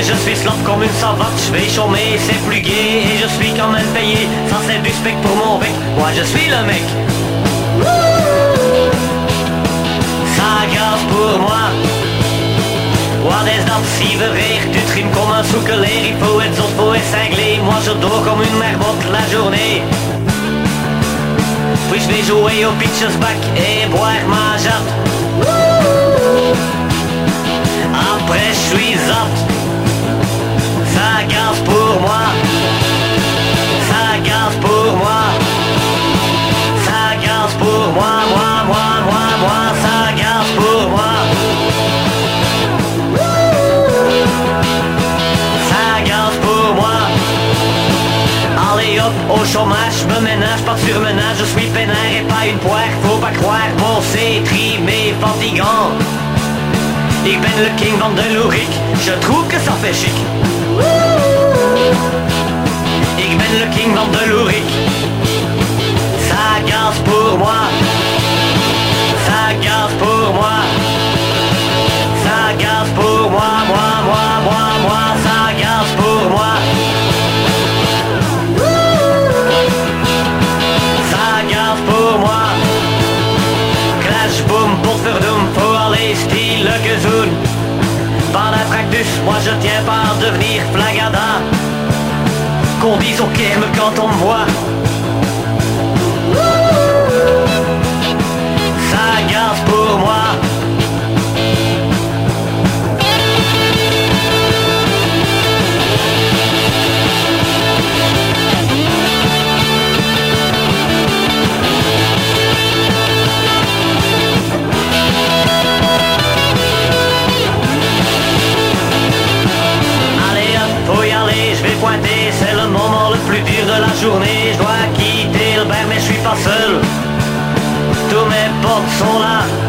mais je suis slop comme une savate. Je vais chômer, c'est plus gai, et je suis quand même payé. Ça c'est du spec pour mon bec, moi je suis le mec. Ça gaz pour moi. Wat is dat si veut rire? Tu trimes comme un soucolaire. Il faut être autre, faut être cinglé. Moi je dors comme une mermotte la journée. Puis je vais jouer au pitcher's back et boire ma jatte. Après je suis zap. Ça gaz pour moi. Ça gaz pour moi. Ça gaz pour moi. Moi. Ça gaz pour moi. Ça gaz pour moi. Allez hop, au chômage, je me ménage, pas de surmenage. Je suis peinard et pas une poire. Faut pas croire, mon c'est trimé, fatigant. Ik ben le king van de loerik, je trouve que ça fait chic. Ik ben le king van de loerik. Ça gaz pour moi. Ça gaz pour moi. Ça gaz pour moi. Moi. Ça gaz pour moi. Ça gaz pour moi. Clash boom pour faire doom, faut aller style le gezoun. Par la fractus, moi je tiens pas à devenir flagada. Qu'on dise au kerme quand on me voit. Ça gaz pour moi. C'est le moment le plus dur de la journée. Je dois quitter le bar mais je suis pas seul. Tous mes potes sont là.